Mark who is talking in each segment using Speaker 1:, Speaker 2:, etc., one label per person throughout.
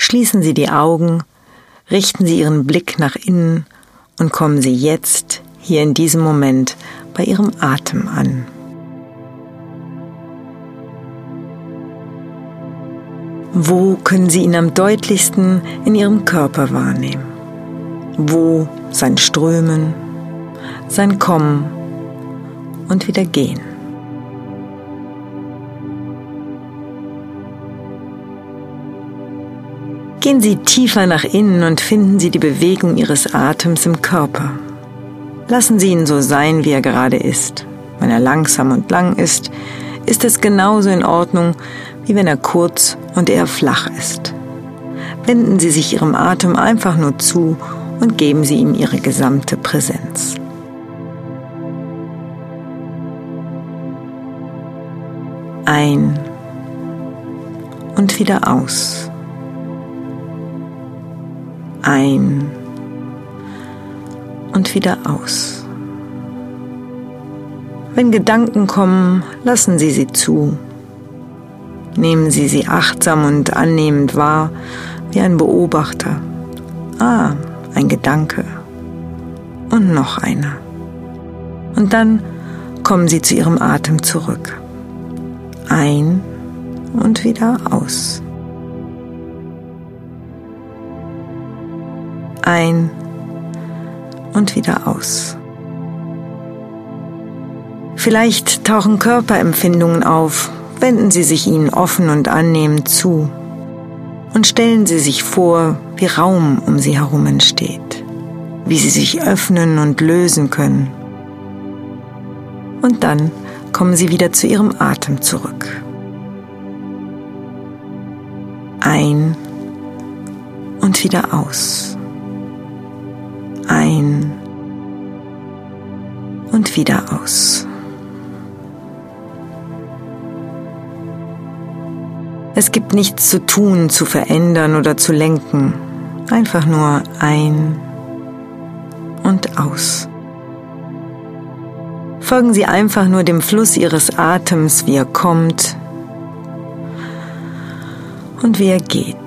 Speaker 1: Schließen Sie die Augen, richten Sie Ihren Blick nach innen und kommen Sie jetzt, hier in diesem Moment, bei Ihrem Atem an. Wo können Sie ihn am deutlichsten in Ihrem Körper wahrnehmen? Wo sein Strömen, sein Kommen und wieder Gehen? Gehen Sie tiefer nach innen und finden Sie die Bewegung Ihres Atems im Körper. Lassen Sie ihn so sein, wie er gerade ist. Wenn er langsam und lang ist, ist es genauso in Ordnung, wie wenn er kurz und eher flach ist. Wenden Sie sich Ihrem Atem einfach nur zu und geben Sie ihm Ihre gesamte Präsenz. Ein und wieder aus. Ein und wieder aus. Wenn Gedanken kommen, lassen Sie sie zu. Nehmen Sie sie achtsam und annehmend wahr, wie ein Beobachter. Ein Gedanke. Und noch einer. Und dann kommen Sie zu Ihrem Atem zurück. Ein und wieder aus. Ein und wieder aus. Vielleicht tauchen Körperempfindungen auf, wenden Sie sich ihnen offen und annehmend zu und stellen Sie sich vor, wie Raum um Sie herum entsteht, wie Sie sich öffnen und lösen können. Und dann kommen Sie wieder zu Ihrem Atem zurück. Ein und wieder aus. Ein und wieder aus. Es gibt nichts zu tun, zu verändern oder zu lenken. Einfach nur ein und aus. Folgen Sie einfach nur dem Fluss Ihres Atems, wie er kommt und wie er geht.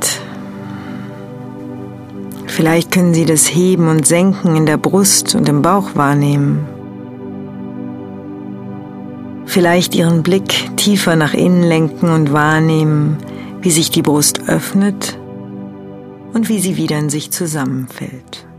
Speaker 1: Vielleicht können Sie das Heben und Senken in der Brust und im Bauch wahrnehmen. Vielleicht Ihren Blick tiefer nach innen lenken und wahrnehmen, wie sich die Brust öffnet und wie sie wieder in sich zusammenfällt.